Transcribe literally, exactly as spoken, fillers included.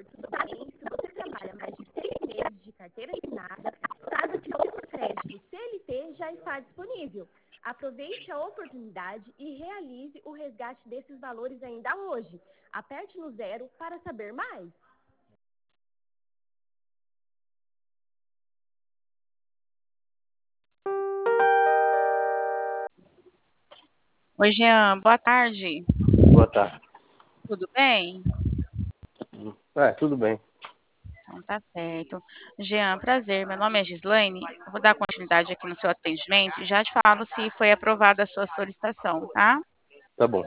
oportunidade, se você trabalha mais de seis meses de carteira assinada, saiba que o crédito C L T já está disponível. Aproveite a oportunidade e realize o resgate desses valores ainda hoje. Aperte no zero para saber mais. Oi, Jean, boa tarde. Boa tarde. Tudo bem? É, tudo bem. Então tá certo. Jean, prazer. Meu nome é Gislaine. Eu vou dar continuidade aqui no seu atendimento e já te falo se foi aprovada a sua solicitação, tá? Tá bom.